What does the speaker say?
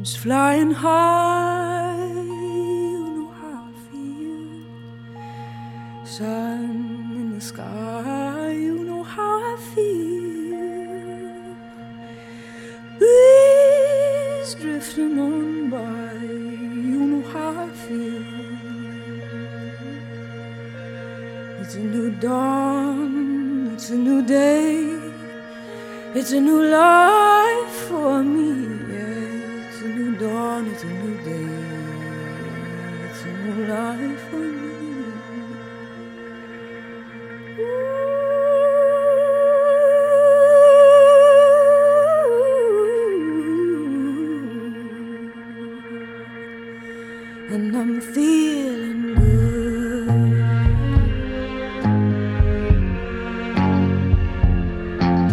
flying high, you know how I feel. Sun in the sky, you know how I feel. Breeze drifting on by, you know how I feel. It's a new dawn, it's a new day, it's a new life for me. It's a new dawn, it's a new day, it's a new life for me. Ooh. And I'm feeling